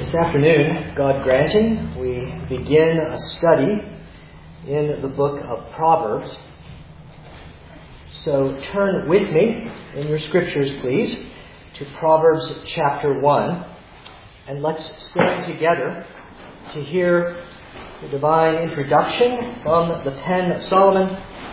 This afternoon, God granting, we begin a study in the book of Proverbs. So turn with me in your scriptures, please, to Proverbs chapter 1, and let's stand together to hear the divine introduction from the pen of Solomon,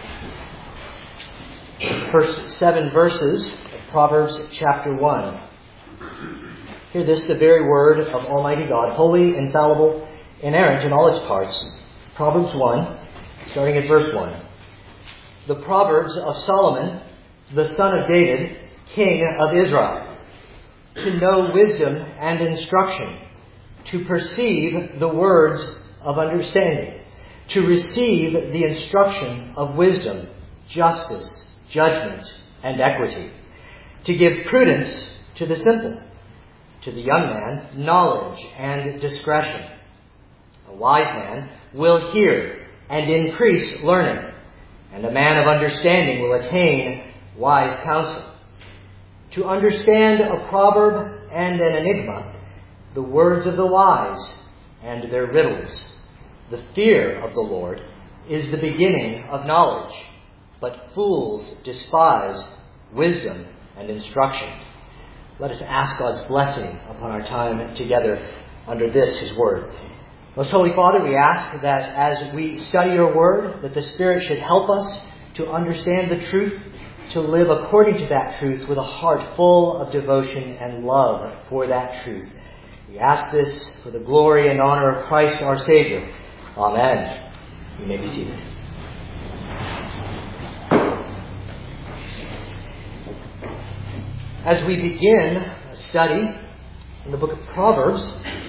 the first 7 verses of Proverbs chapter 1. Hear this, the very word of Almighty God, holy, infallible, inerrant in all its parts. Proverbs 1, starting at verse 1. The Proverbs of Solomon, the son of David, king of Israel, to know wisdom and instruction, to perceive the words of understanding, to receive the instruction of wisdom, justice, judgment, and equity, to give prudence to the simple, to the young man, knowledge and discretion. A wise man will hear and increase learning, and a man of understanding will attain wise counsel. To understand a proverb and an enigma, the words of the wise and their riddles. The fear of the Lord is the beginning of knowledge, but fools despise wisdom and instruction. Let us ask God's blessing upon our time together under this, His Word. Most Holy Father, we ask that as we study Your Word, that the Spirit should help us to understand the truth, to live according to that truth with a heart full of devotion and love for that truth. We ask this for the glory and honor of Christ our Savior. Amen. You may be seated. As we begin a study in the book of Proverbs,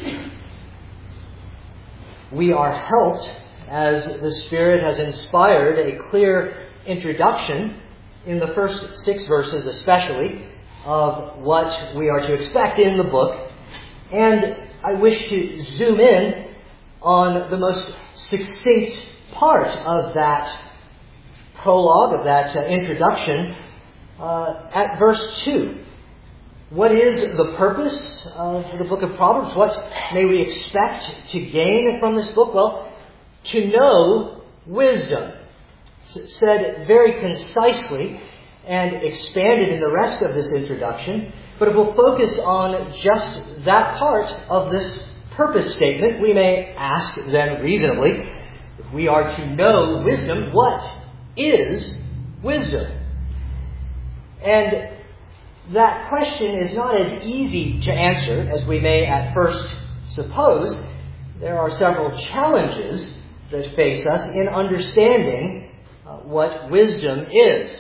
we are helped, as the Spirit has inspired a clear introduction in the first 6 verses especially, of what we are to expect in the book. And I wish to zoom in on the most succinct part of that prologue, of that introduction, at verse 2. What is the purpose of the book of Proverbs? What may we expect to gain from this book? Well, to know wisdom. It's said very concisely and expanded in the rest of this introduction, but if we'll focus on just that part of this purpose statement, we may ask then reasonably, if we are to know wisdom, what is wisdom? And that question is not as easy to answer as we may at first suppose. There are several challenges that face us in understanding what wisdom is.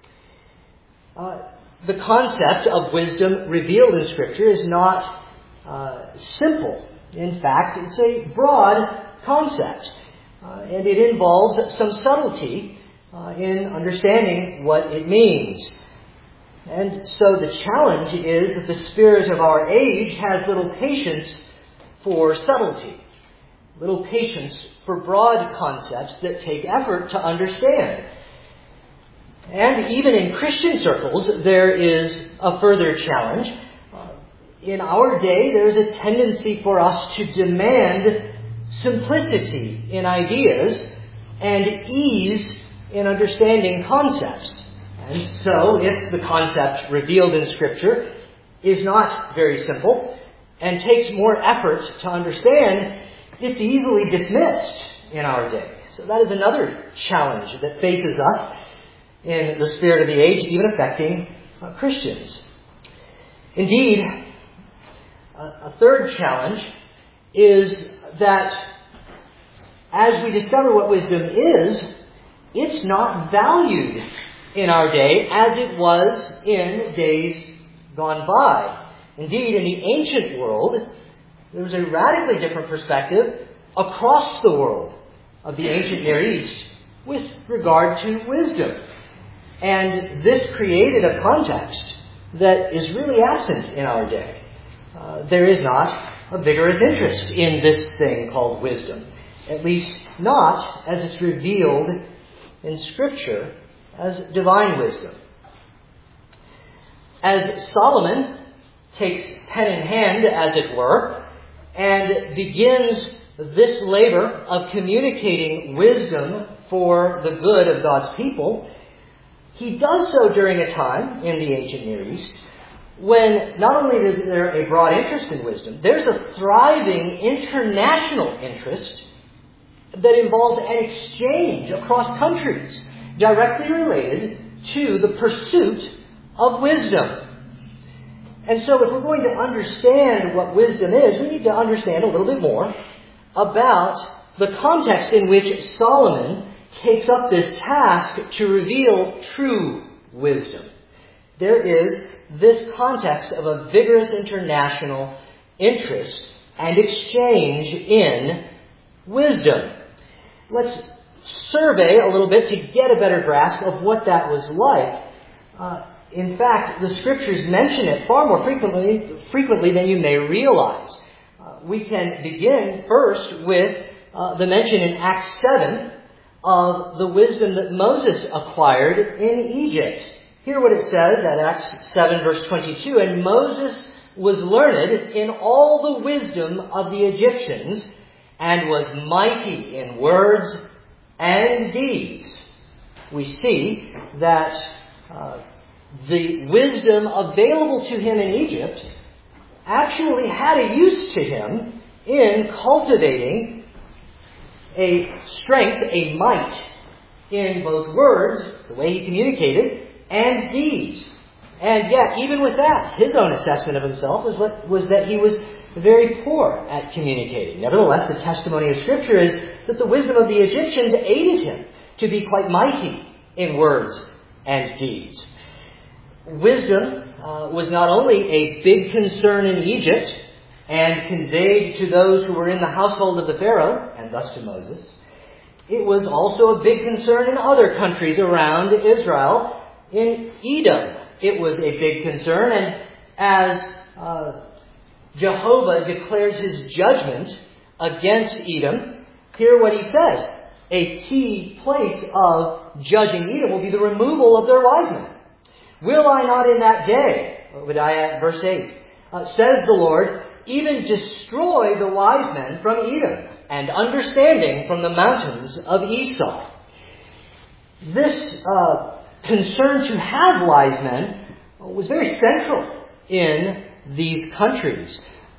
The concept of wisdom revealed in Scripture is not simple. In fact, it's a broad concept, and it involves some subtlety in understanding what it means. And so the challenge is that the spirit of our age has little patience for subtlety, little patience for broad concepts that take effort to understand. And even in Christian circles, there is a further challenge. In our day, there's a tendency for us to demand simplicity in ideas and ease in understanding concepts. And so, if the concept revealed in Scripture is not very simple and takes more effort to understand, it's easily dismissed in our day. So that is another challenge that faces us in the spirit of the age, even affecting Christians. Indeed, a third challenge is that as we discover what wisdom is, it's not valued in our day as it was in days gone by. Indeed, in the ancient world, there was a radically different perspective across the world of the ancient Near East with regard to wisdom. And this created a context that is really absent in our day. There is not a vigorous interest in this thing called wisdom, at least not as it's revealed in Scripture as divine wisdom. As Solomon takes pen in hand, as it were, and begins this labor of communicating wisdom for the good of God's people, he does so during a time in the ancient Near East when not only is there a broad interest in wisdom, there's a thriving international interest that involves an exchange across countries directly related to the pursuit of wisdom. And so if we're going to understand what wisdom is, we need to understand a little bit more about the context in which Solomon takes up this task to reveal true wisdom. There is this context of a vigorous international interest and exchange in wisdom. Let's survey a little bit to get a better grasp of what that was like. In fact, the Scriptures mention it far more frequently than you may realize. We can begin first with the mention in Acts 7 of the wisdom that Moses acquired in Egypt. Hear what it says at Acts 7 verse 22. And Moses was learned in all the wisdom of the Egyptians and was mighty in words and deeds. We see that the wisdom available to him in Egypt actually had a use to him in cultivating a strength, a might in both words, the way he communicated, and deeds. And yet, even with that, his own assessment of himself was that he was very poor at communicating. Nevertheless, the testimony of Scripture is that the wisdom of the Egyptians aided him to be quite mighty in words and deeds. Wisdom was not only a big concern in Egypt and conveyed to those who were in the household of the Pharaoh, and thus to Moses. It was also a big concern in other countries around Israel. In Edom, it was a big concern, and as Jehovah declares his judgment against Edom, hear what he says. A key place of judging Edom will be the removal of their wise men. Will I not in that day, Obadiah verse 8, says the Lord, even destroy the wise men from Edom and understanding from the mountains of Esau. This concern to have wise men was very central in these countries.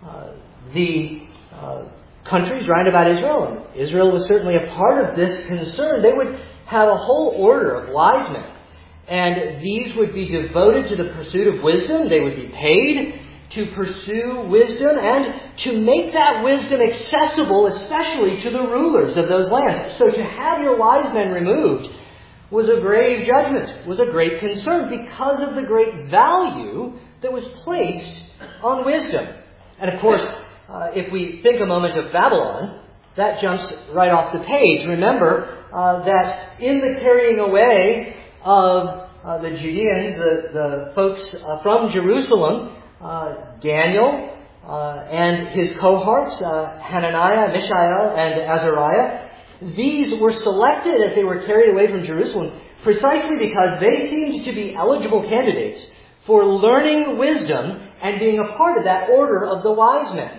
The countries round about Israel, and Israel was certainly a part of this concern, they would have a whole order of wise men. And these would be devoted to the pursuit of wisdom. They would be paid to pursue wisdom and to make that wisdom accessible, especially to the rulers of those lands. So to have your wise men removed was a grave judgment, was a great concern because of the great value that was placed on wisdom. And of course, if we think a moment of Babylon, that jumps right off the page. Remember that in the carrying away of the Judeans, the folks from Jerusalem, Daniel and his cohorts, Hananiah, Mishael, and Azariah, these were selected as they were carried away from Jerusalem precisely because they seemed to be eligible candidates for learning wisdom and being a part of that order of the wise men.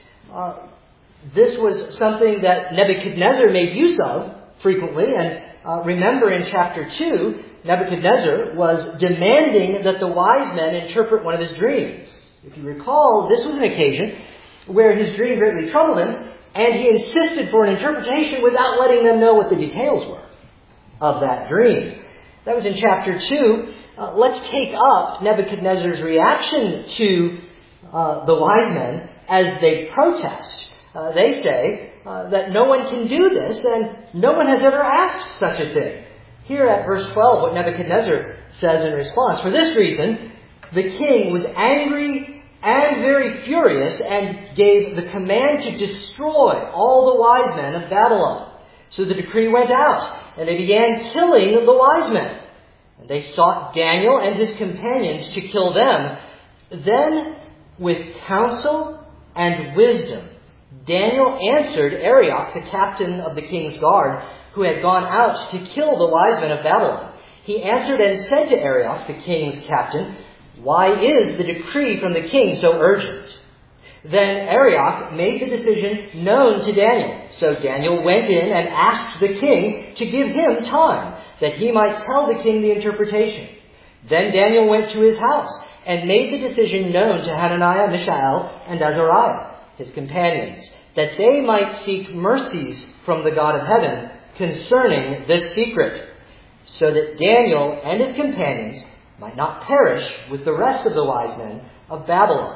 This was something that Nebuchadnezzar made use of frequently, and remember in chapter 2, Nebuchadnezzar was demanding that the wise men interpret one of his dreams. If you recall, this was an occasion where his dream greatly troubled him, and he insisted for an interpretation without letting them know what the details were of that dream. That was in chapter 2. Let's take up Nebuchadnezzar's reaction to the wise men as they protest. They say that no one can do this, and no one has ever asked such a thing. Here at verse 12, what Nebuchadnezzar says in response. For this reason, the king was angry and very furious and gave the command to destroy all the wise men of Babylon. So the decree went out, and they began killing the wise men. And they sought Daniel and his companions to kill them. Then, with counsel and wisdom, Daniel answered Arioch, the captain of the king's guard, who had gone out to kill the wise men of Babylon. He answered and said to Arioch, the king's captain, why is the decree from the king so urgent? Then Arioch made the decision known to Daniel. So Daniel went in and asked the king to give him time, that he might tell the king the interpretation. Then Daniel went to his house and made the decision known to Hananiah, Mishael, and Azariah, his companions, that they might seek mercies from the God of heaven concerning this secret, so that Daniel and his companions might not perish with the rest of the wise men of Babylon.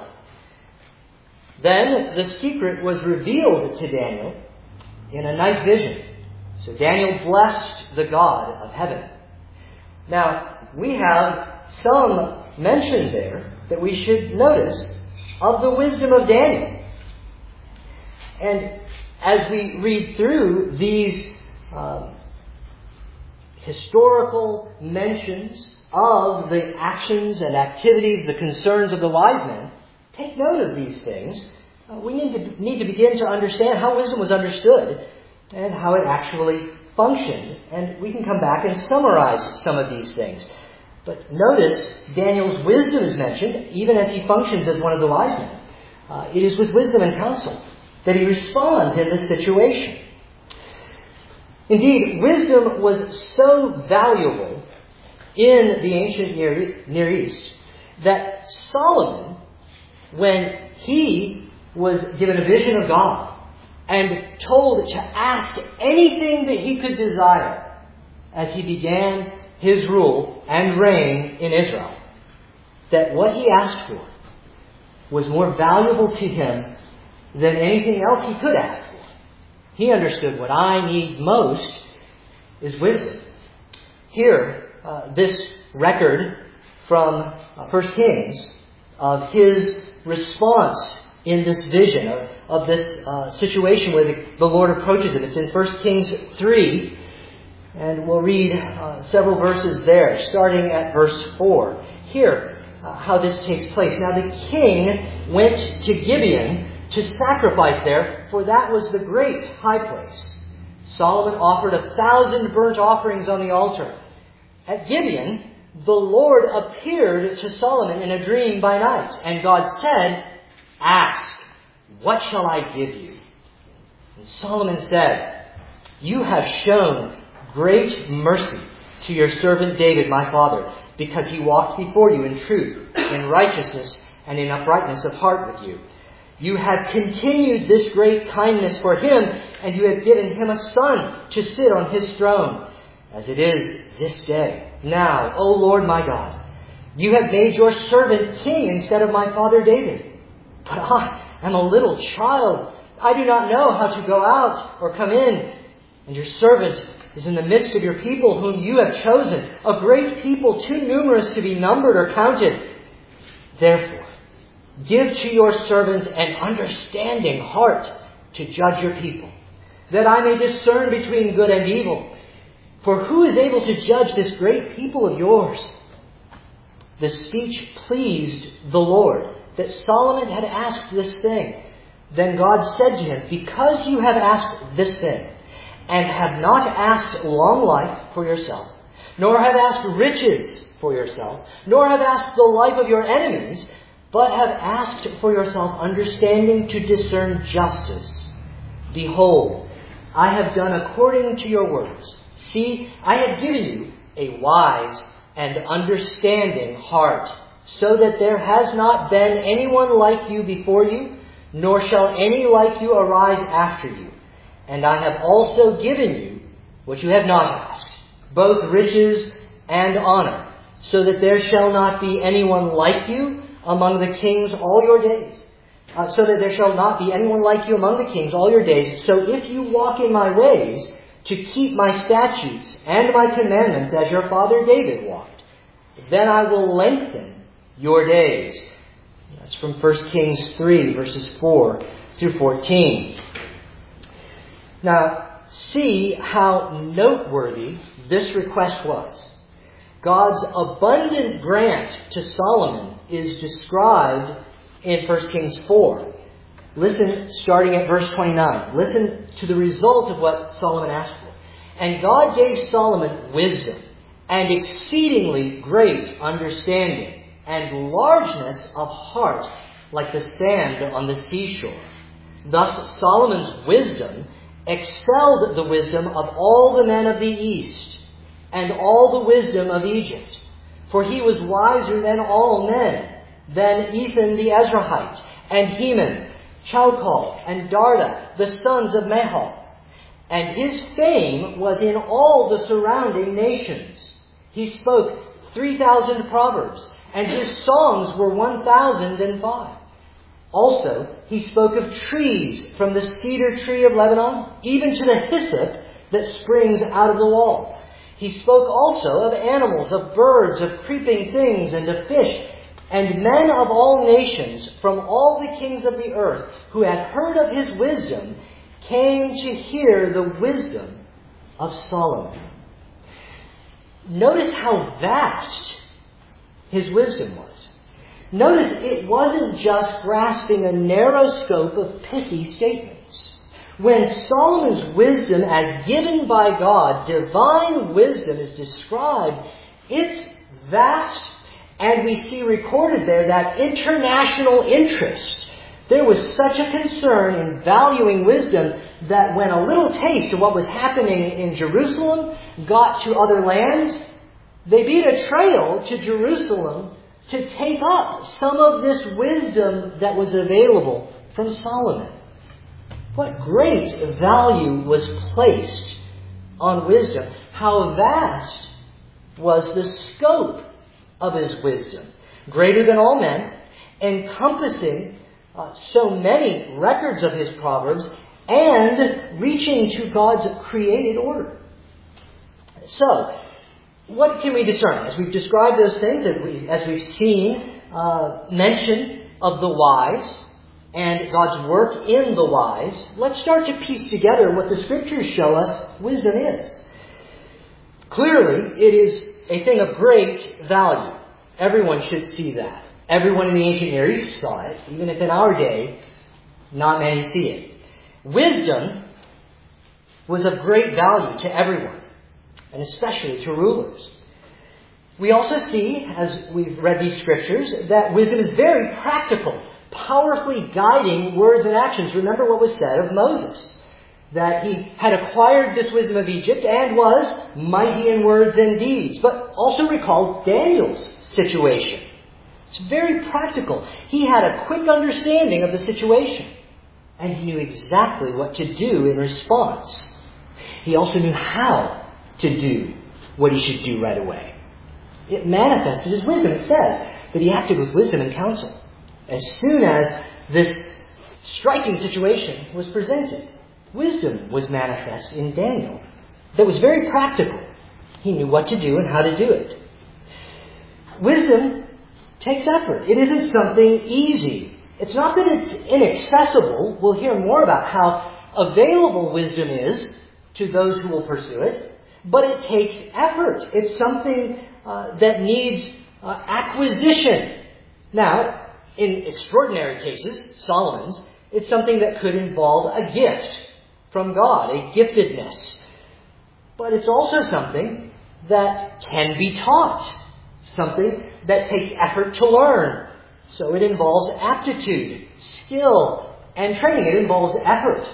Then the secret was revealed to Daniel in a night vision. So Daniel blessed the God of heaven. Now, we have some mention there that we should notice of the wisdom of Daniel. And as we read through these historical mentions of the actions and activities, the concerns of the wise men, take note of these things. We need to begin to understand how wisdom was understood and how it actually functioned. And we can come back and summarize some of these things. But notice Daniel's wisdom is mentioned even as he functions as one of the wise men. It is with wisdom and counsel that he responds in this situation. Indeed, wisdom was so valuable in the ancient Near East that Solomon, when he was given a vision of God and told to ask anything that he could desire as he began his rule and reign in Israel, that what he asked for was more valuable to him than anything else he could ask for. He understood what I need most is wisdom. Here, this record from 1 Kings of his response in this vision, of this situation where the Lord approaches it. It's in 1 Kings 3, and we'll read several verses there, starting at verse 4. Here, how this takes place. Now the king went to Gibeon to sacrifice there, for that was the great high place. Solomon offered 1,000 burnt offerings on the altar. At Gibeon, the Lord appeared to Solomon in a dream by night, and God said, "Ask, what shall I give you?" And Solomon said, "You have shown great mercy to your servant David, my father, because he walked before you in truth, in righteousness, and in uprightness of heart with you. You have continued this great kindness for him, and you have given him a son to sit on his throne, as it is this day. Now, O Lord my God, you have made your servant king instead of my father David. But I am a little child. I do not know how to go out or come in. And your servant is in the midst of your people whom you have chosen, a great people too numerous to be numbered or counted. Therefore, give to your servant an understanding heart to judge your people, that I may discern between good and evil. For who is able to judge this great people of yours?" The speech pleased the Lord, that Solomon had asked this thing. Then God said to him, "Because you have asked this thing, and have not asked long life for yourself, nor have asked riches for yourself, nor have asked the life of your enemies, but have asked for yourself understanding to discern justice, behold, I have done according to your words. See, I have given you a wise and understanding heart, so that there has not been anyone like you before you, nor shall any like you arise after you. And I have also given you what you have not asked, both riches and honor, so that there shall not be anyone like you among the kings all your days. So that there shall not be anyone like you among the kings all your days. So if you walk in my ways, to keep my statutes and my commandments as your father David walked, then I will lengthen your days." That's from 1 Kings 3, verses 4 through 14. Now, see how noteworthy this request was. God's abundant grant to Solomon is described in 1 Kings 4. Listen, starting at verse 29. Listen to the result of what Solomon asked for. "And God gave Solomon wisdom and exceedingly great understanding and largeness of heart like the sand on the seashore. Thus Solomon's wisdom excelled the wisdom of all the men of the East and all the wisdom of Egypt. For he was wiser than all men, than Ethan the Ezrahite, and Heman, Chalcol, and Darda, the sons of Mahol. And his fame was in all the surrounding nations. He spoke 3,000 proverbs, and his songs were 1,005. Also, he spoke of trees, from the cedar tree of Lebanon, even to the hyssop that springs out of the wall. He spoke also of animals, of birds, of creeping things, and of fish. And men of all nations, from all the kings of the earth, who had heard of his wisdom, came to hear the wisdom of Solomon. Notice how vast his wisdom was. Notice it wasn't just grasping a narrow scope of pithy statements. When Solomon's wisdom, as given by God, divine wisdom, is described, it's vast, and we see recorded there that international interest. There was such a concern in valuing wisdom that when a little taste of what was happening in Jerusalem got to other lands, they beat a trail to Jerusalem to take up some of this wisdom that was available from Solomon. What great value was placed on wisdom. How vast was the scope of his wisdom. Greater than all men, encompassing so many records of his proverbs, and reaching to God's created order. So, what can we discern? As we've described those things, as we've seen mention of the wise and God's work in the wise, let's start to piece together what the Scriptures show us wisdom is. Clearly, it is a thing of great value. Everyone should see that. Everyone in the ancient Near East saw it, even if in our day, not many see it. Wisdom was of great value to everyone, and especially to rulers. We also see, as we've read these Scriptures, that wisdom is very practical, powerfully guiding words and actions. Remember what was said of Moses, that he had acquired this wisdom of Egypt and was mighty in words and deeds. But also recall Daniel's situation. It's very practical. He had a quick understanding of the situation, and he knew exactly what to do in response. He also knew how to do what he should do right away. It manifested his wisdom. It says that he acted with wisdom and counsel. As soon as this striking situation was presented, wisdom was manifest in Daniel. That was very practical. He knew what to do and how to do it. Wisdom takes effort. It isn't something easy. It's not that it's inaccessible. We'll hear more about how available wisdom is to those who will pursue it. But it takes effort. It's something that needs acquisition. Now, in extraordinary cases, Solomon's, it's something that could involve a gift from God, a giftedness. But it's also something that can be taught, something that takes effort to learn. So it involves aptitude, skill, and training. It involves effort.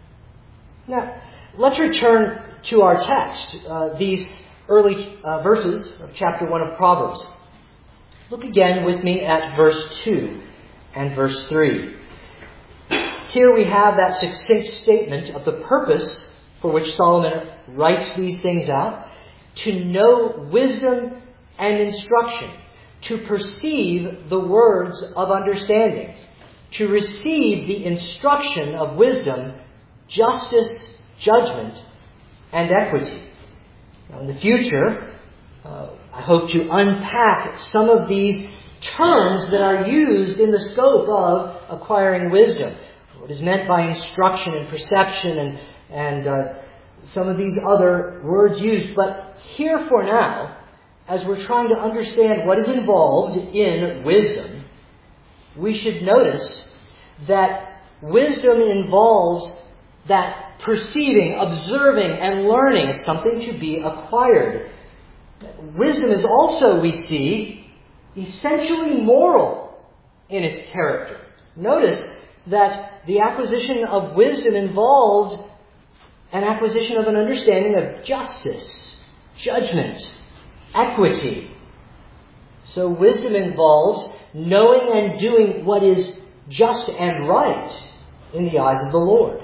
Now, let's return to our text, these early verses of chapter 1 of Proverbs. Look again with me at verse 2 and verse 3. Here we have that succinct statement of the purpose for which Solomon writes these things out: to know wisdom and instruction, to perceive the words of understanding, to receive the instruction of wisdom, justice, judgment, and equity. Now, in the future, I hope to unpack some of these terms that are used in the scope of acquiring wisdom. What is meant by instruction and perception and some of these other words used. But here for now, as we're trying to understand what is involved in wisdom, we should notice that wisdom involves that perceiving, observing, and learning. It's something to be acquired. Wisdom is also, we see, essentially moral in its character. Notice that the acquisition of wisdom involved an acquisition of an understanding of justice, judgment, equity. So wisdom involves knowing and doing what is just and right in the eyes of the Lord.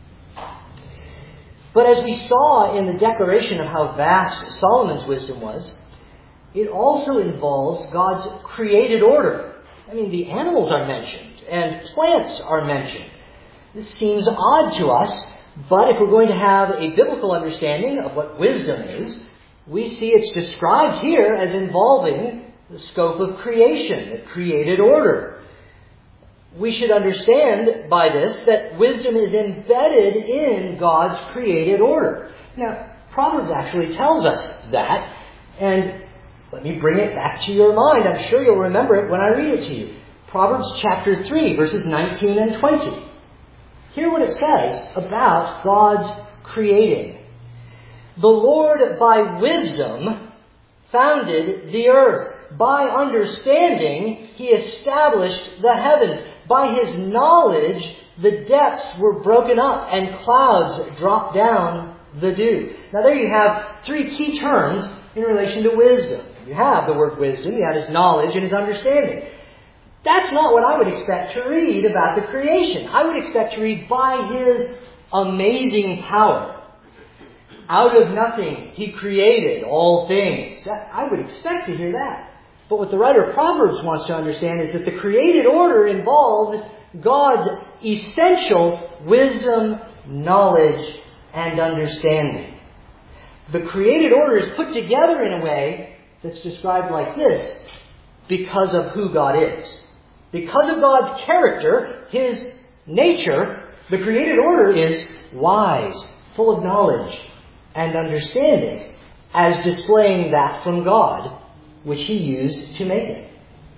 But as we saw in the declaration of how vast Solomon's wisdom was, it also involves God's created order. I mean, the animals are mentioned and plants are mentioned. This seems odd to us, but if we're going to have a biblical understanding of what wisdom is, we see it's described here as involving the scope of creation, the created order. We should understand by this that wisdom is embedded in God's created order. Now, Proverbs actually tells us that, and let me bring it back to your mind. I'm sure you'll remember it when I read it to you. Proverbs chapter 3, verses 19 and 20. Hear what it says about God's creating. The Lord by wisdom founded the earth. By understanding, He established the heavens. By His knowledge, the depths were broken up and clouds dropped down the dew. Now there you have three key terms in relation to wisdom. You have the word wisdom, you have His knowledge and His understanding. That's not what I would expect to read about the creation. I would expect to read by His amazing power. Out of nothing, He created all things. I would expect to hear that. But what the writer of Proverbs wants to understand is that the created order involved God's essential wisdom, knowledge, and understanding. The created order is put together in a way that's described like this because of who God is. Because of God's character, His nature, the created order is wise, full of knowledge and understanding, as displaying that from God, which He used to make it.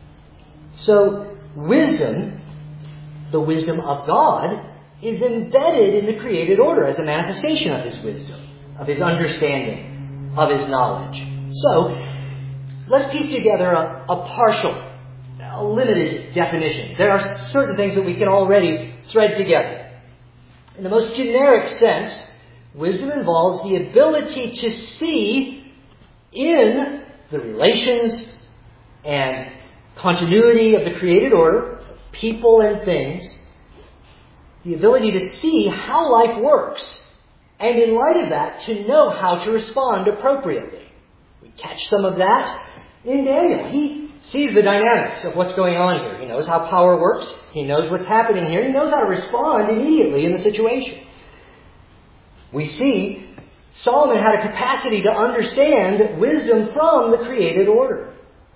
So, wisdom, the wisdom of God, is embedded in the created order as a manifestation of His wisdom, of His understanding, of His knowledge. So, let's piece together a partial, a limited definition. There are certain things that we can already thread together. In the most generic sense, wisdom involves the ability to see in the relations and continuity of the created order, people and things, the ability to see how life works, and in light of that, to know how to respond appropriately. We catch some of that in Daniel. He sees the dynamics of what's going on here. He knows how power works. He knows what's happening here. He knows how to respond immediately in the situation. We see Solomon had a capacity to understand wisdom from the created order.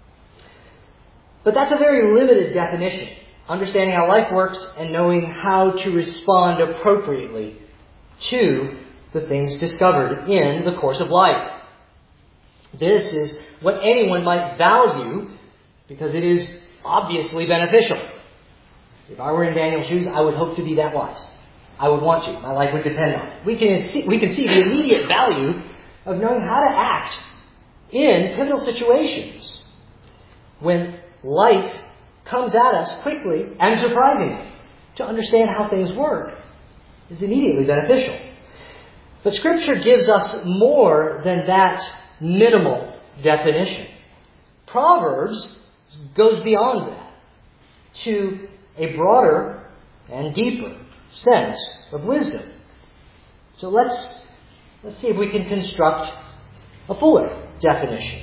But that's a very limited definition. Understanding how life works and knowing how to respond appropriately to the things discovered in the course of life. This is what anyone might value because it is obviously beneficial. If I were in Daniel's shoes, I would hope to be that wise. I would want to. My life would depend on it. We can see the immediate value of knowing how to act in pivotal situations when life comes at us quickly and surprisingly. To understand how things work is immediately beneficial. But Scripture gives us more than that minimal definition. Proverbs goes beyond that to a broader and deeper sense of wisdom. So let's see if we can construct a fuller definition.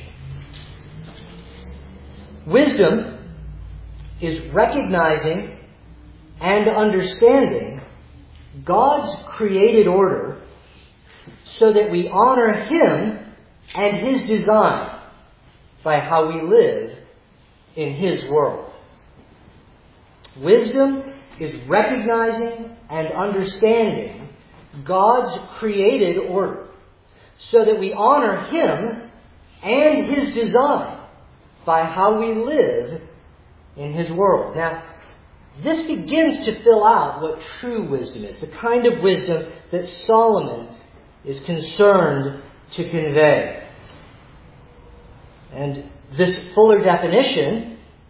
Wisdom is recognizing and understanding God's created order so that we honor Him and His design by how we live in His world. Wisdom is recognizing and understanding God's created order so that we honor Him and His design by how we live in His world. Now, this begins to fill out what true wisdom is, the kind of wisdom that Solomon is concerned to convey. And this fuller definition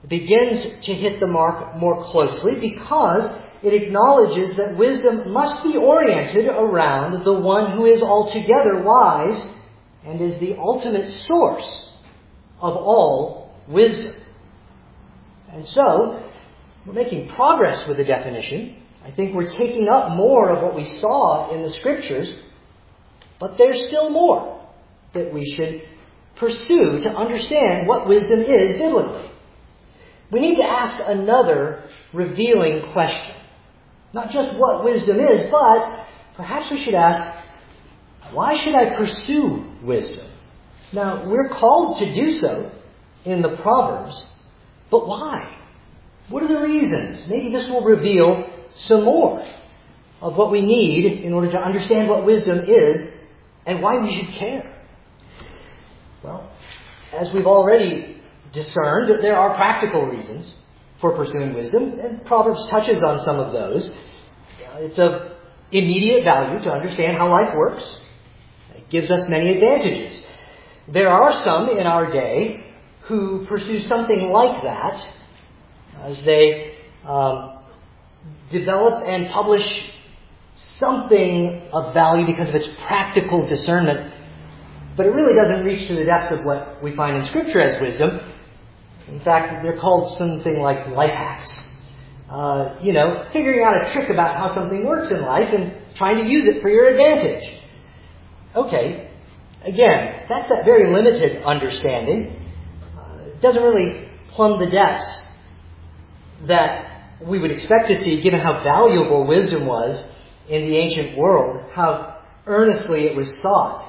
begins to hit the mark more closely because it acknowledges that wisdom must be oriented around the one who is altogether wise and is the ultimate source of all wisdom. And so, we're making progress with the definition. I think we're taking up more of what we saw in the Scriptures, but there's still more that we should pursue to understand what wisdom is biblically. We need to ask another revealing question. Not just what wisdom is, but perhaps we should ask, why should I pursue wisdom? Now, we're called to do so in the Proverbs, but why? What are the reasons? Maybe this will reveal some more of what we need in order to understand what wisdom is and why we should care. Well, as we've already discerned, there are practical reasons for pursuing wisdom, and Proverbs touches on some of those. It's of immediate value to understand how life works. It gives us many advantages. There are some in our day who pursue something like that as they develop and publish something of value because of its practical discernment, but it really doesn't reach to the depths of what we find in Scripture as wisdom. In fact, they're called something like life hacks. Figuring out a trick about how something works in life and trying to use it for your advantage. Okay, again, that's that very limited understanding. It doesn't really plumb the depths that we would expect to see given how valuable wisdom was in the ancient world, how earnestly it was sought.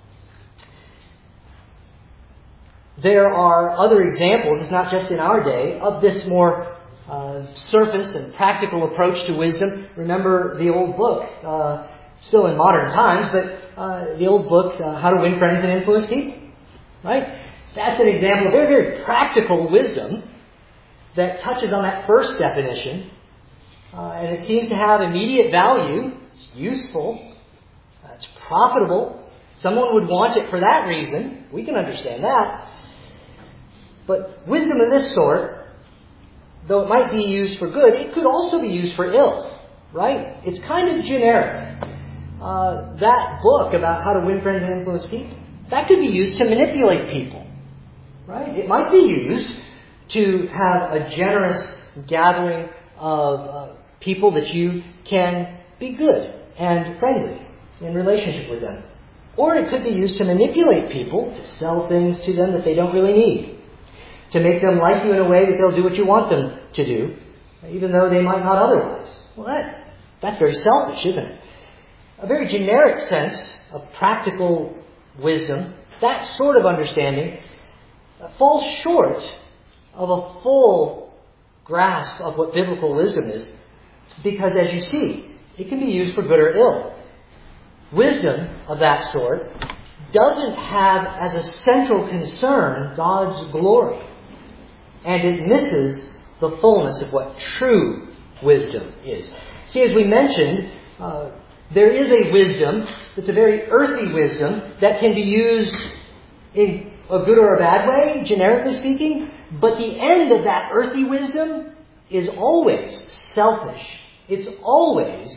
There are other examples, it's not just in our day, of this more surface and practical approach to wisdom. Remember the old book, still in modern times, but the old book, How to Win Friends and Influence People. Right? That's an example of very, very practical wisdom that touches on that first definition. And it seems to have immediate value. It's useful. It's profitable. Someone would want it for that reason. We can understand that. But wisdom of this sort, though it might be used for good, it could also be used for ill, right? It's kind of generic. That book about how to win friends and influence people, that could be used to manipulate people, right? It might be used to have a generous gathering of people that you can be good and friendly in relationship with them. Or it could be used to manipulate people, to sell things to them that they don't really need. To make them like you in a way that they'll do what you want them to do, even though they might not otherwise. Well, that's very selfish, isn't it? A very generic sense of practical wisdom, that sort of understanding, falls short of a full grasp of what biblical wisdom is, because as you see, it can be used for good or ill. Wisdom of that sort doesn't have as a central concern God's glory. And it misses the fullness of what true wisdom is. See, as we mentioned, there is a wisdom that's a very earthy wisdom that can be used in a good or a bad way, generically speaking. But the end of that earthy wisdom is always selfish. It's always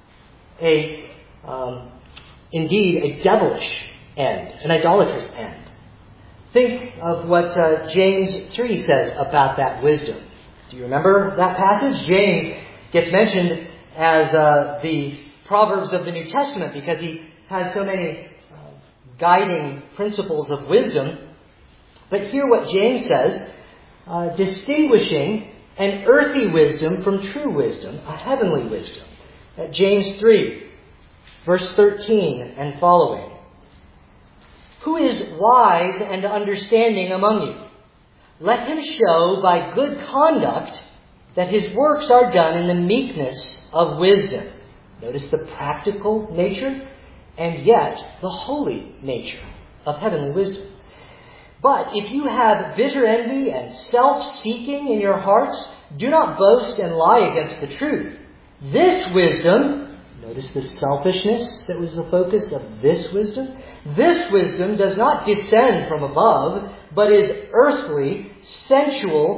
indeed a devilish end, an idolatrous end. Think of what James 3 says about that wisdom. Do you remember that passage? James gets mentioned as the Proverbs of the New Testament because he has so many guiding principles of wisdom. But hear what James says, distinguishing an earthly wisdom from true wisdom, a heavenly wisdom. At James 3, verse 13 and following. Who is wise and understanding among you? Let him show by good conduct that his works are done in the meekness of wisdom. Notice the practical nature and yet the holy nature of heavenly wisdom. But if you have bitter envy and self-seeking in your hearts, do not boast and lie against the truth. This wisdom, notice the selfishness that was the focus of this wisdom. This wisdom does not descend from above, but is earthly, sensual,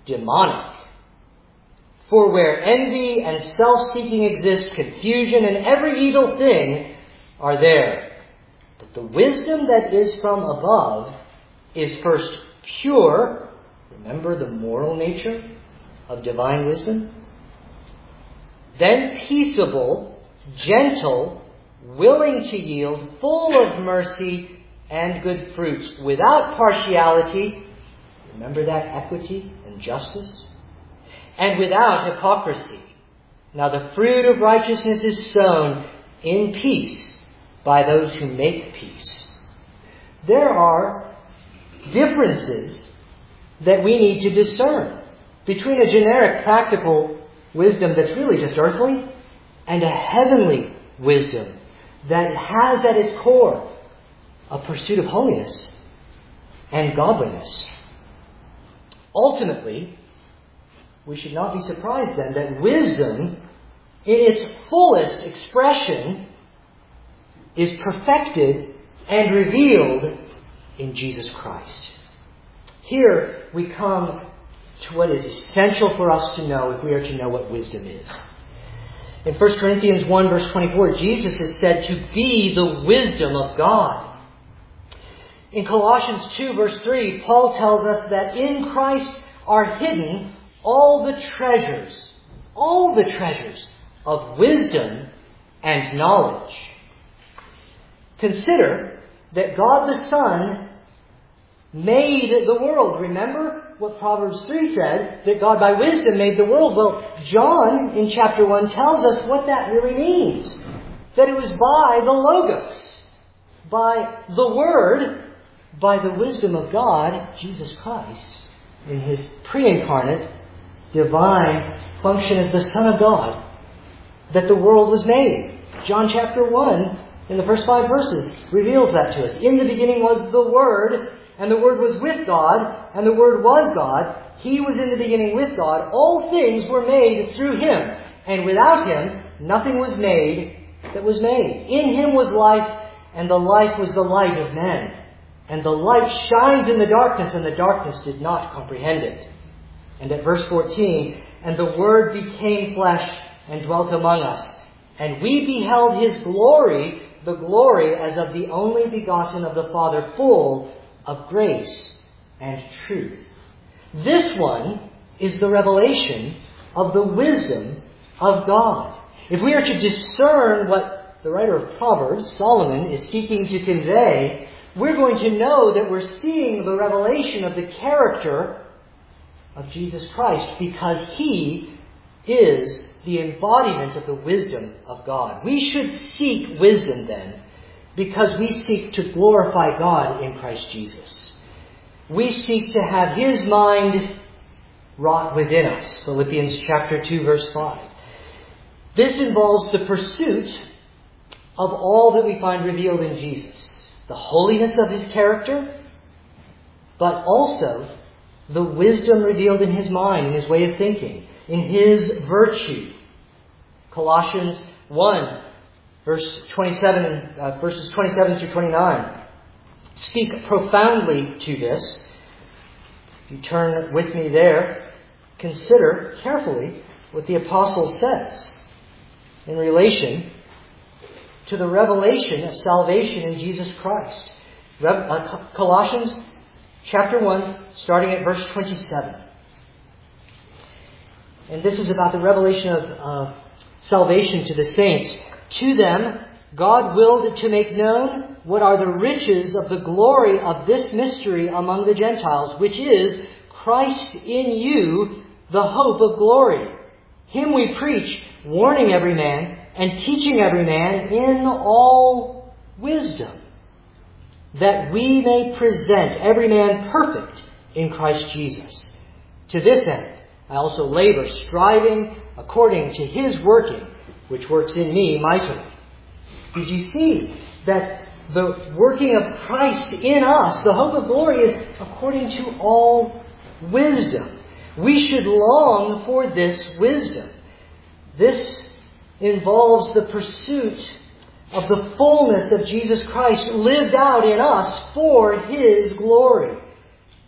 demonic. For where envy and self-seeking exist, confusion and every evil thing are there. But the wisdom that is from above is first pure. Remember the moral nature of divine wisdom? Then peaceable, gentle, willing to yield, full of mercy and good fruits, without partiality. Remember that equity and justice? And without hypocrisy. Now the fruit of righteousness is sown in peace by those who make peace. There are differences that we need to discern between a generic practical wisdom that's really just earthly and a heavenly wisdom that has at its core a pursuit of holiness and godliness. Ultimately, we should not be surprised then that wisdom in its fullest expression is perfected and revealed in Jesus Christ. Here we come to what is essential for us to know if we are to know what wisdom is. In 1 Corinthians 1 verse 24, Jesus is said to be the wisdom of God. In Colossians 2 verse 3, Paul tells us that in Christ are hidden all the treasures of wisdom and knowledge. Consider that God the Son made the world. Remember what Proverbs 3 said, that God by wisdom made the world. Well, John in chapter 1 tells us what that really means. That it was by the Logos, by the Word, by the wisdom of God, Jesus Christ, in His pre-incarnate, divine function as the Son of God, that the world was made. John chapter 1, in the first 5 verses, reveals that to us. In the beginning was the Word, and the Word was with God, and the Word was God. He was in the beginning with God. All things were made through Him, and without Him nothing was made that was made. In Him was life, and the life was the light of men. And the light shines in the darkness, and the darkness did not comprehend it. And at verse 14, and the Word became flesh and dwelt among us. And we beheld His glory, the glory as of the only begotten of the Father, full of grace and truth. This one is the revelation of the wisdom of God. If we are to discern what the writer of Proverbs, Solomon, is seeking to convey, we're going to know that we're seeing the revelation of the character of Jesus Christ, because He is the embodiment of the wisdom of God. We should seek wisdom then, because we seek to glorify God in Christ Jesus. We seek to have His mind wrought within us. Philippians chapter 2 verse 5. This involves the pursuit of all that we find revealed in Jesus. The holiness of His character, but also the wisdom revealed in His mind, in His way of thinking, in His virtue. Colossians 1, verses 27 through 29 speak profoundly to this. If you turn with me there, consider carefully what the apostle says in relation to the revelation of salvation in Jesus Christ. Colossians chapter 1, starting at verse 27. And this is about the revelation of salvation to the saints. To them, God willed to make known what are the riches of the glory of this mystery among the Gentiles, which is Christ in you, the hope of glory. Him we preach, warning every man and teaching every man in all wisdom, that we may present every man perfect in Christ Jesus. To this end, I also labor, striving according to His working, which works in me mightily. Did you see that the working of Christ in us, the hope of glory, is according to all wisdom? We should long for this wisdom. This involves the pursuit of the fullness of Jesus Christ lived out in us for His glory.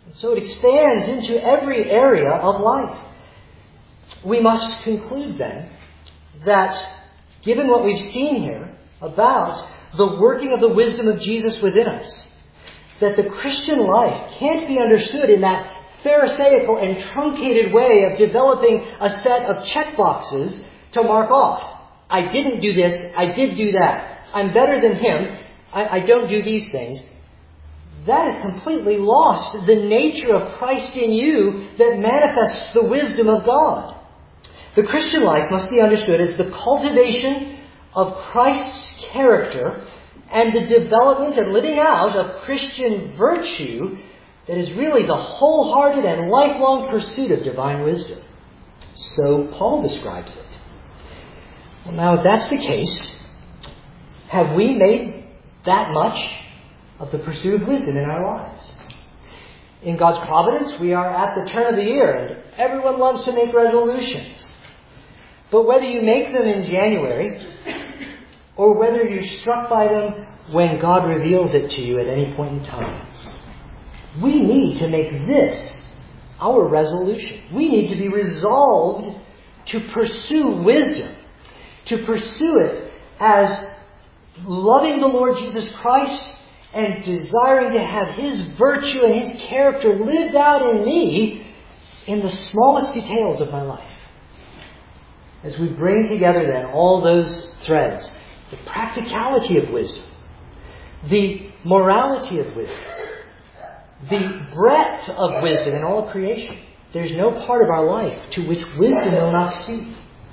And so it expands into every area of life. We must conclude then that given what we've seen here about the working of the wisdom of Jesus within us, that the Christian life can't be understood in that Pharisaical and truncated way of developing a set of checkboxes to mark off. I didn't do this, I did do that. I'm better than him, I don't do these things. That has completely lost the nature of Christ in you that manifests the wisdom of God. The Christian life must be understood as the cultivation of Christ's character and the development and living out of Christian virtue that is really the wholehearted and lifelong pursuit of divine wisdom. So Paul describes it. Well, now, if that's the case, have we made that much of the pursuit of wisdom in our lives? In God's providence, we are at the turn of the year, and everyone loves to make resolutions. But whether you make them in January, or whether you're struck by them when God reveals it to you at any point in time, we need to make this our resolution. We need to be resolved to pursue wisdom, to pursue it as loving the Lord Jesus Christ and desiring to have His virtue and His character lived out in me in the smallest details of my life. As we bring together then all those threads, the practicality of wisdom, the morality of wisdom, the breadth of wisdom in all of creation, there's no part of our life to which wisdom will not speak.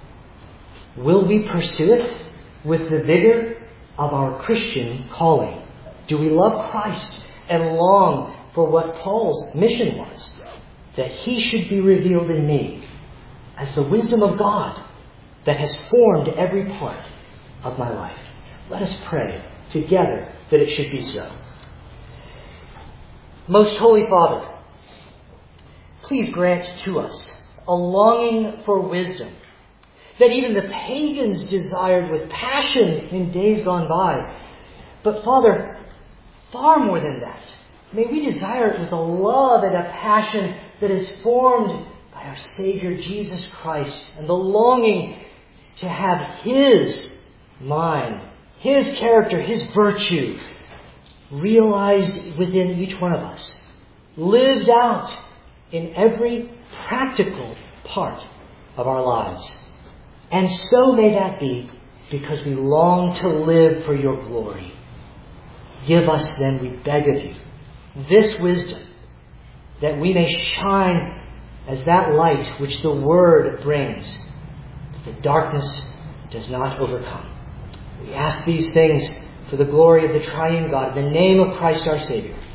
Will we pursue it with the vigor of our Christian calling? Do we love Christ and long for what Paul's mission was? That He should be revealed in me as the wisdom of God that has formed every part of my life. Let us pray together that it should be so. Most Holy Father, please grant to us a longing for wisdom that even the pagans desired with passion in days gone by. But Father, far more than that, may we desire it with a love and a passion that is formed by our Savior Jesus Christ, and the longing to have His mind, His character, His virtue realized within each one of us, lived out in every practical part of our lives. And so may that be because we long to live for Your glory. Give us then, we beg of You, this wisdom, that we may shine as that light which the Word brings, that the darkness does not overcome. We ask these things for the glory of the triune God, in the name of Christ our Savior.